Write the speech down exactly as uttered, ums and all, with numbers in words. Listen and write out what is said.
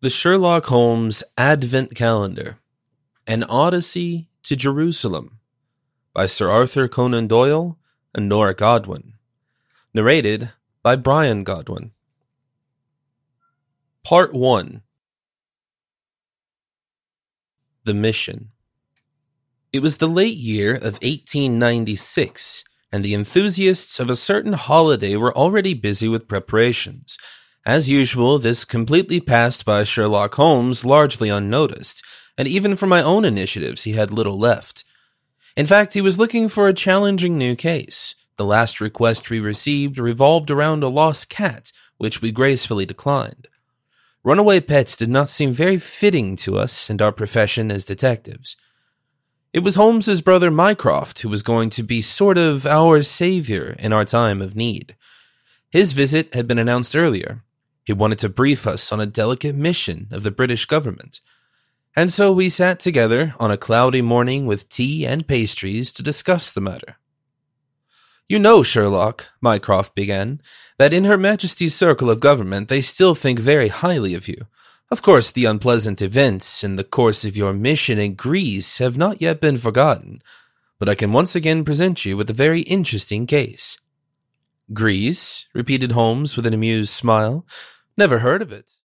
The Sherlock Holmes Advent Calendar, An Odyssey to Jerusalem, by Sir Arthur Conan Doyle and Nora Godwin. Narrated by Brian Godwin. Part one. The Mission. It was the late year of eighteen ninety-six, and the enthusiasts of a certain holiday were already busy with preparations. As usual, this completely passed by Sherlock Holmes largely unnoticed, and even for my own initiatives he had little left. In fact, he was looking for a challenging new case. The last request we received revolved around a lost cat, which we gracefully declined. Runaway pets did not seem very fitting to us and our profession as detectives. It was Holmes's brother Mycroft who was going to be sort of our savior in our time of need. His visit had been announced earlier. He wanted to brief us on a delicate mission of the British government. And so we sat together on a cloudy morning with tea and pastries to discuss the matter. "You know, Sherlock," Mycroft began, "that in Her Majesty's circle of government they still think very highly of you. Of course, the unpleasant events in the course of your mission in Greece have not yet been forgotten, but I can once again present you with a very interesting case." "Greece?" repeated Holmes with an amused smile. "Never heard of it."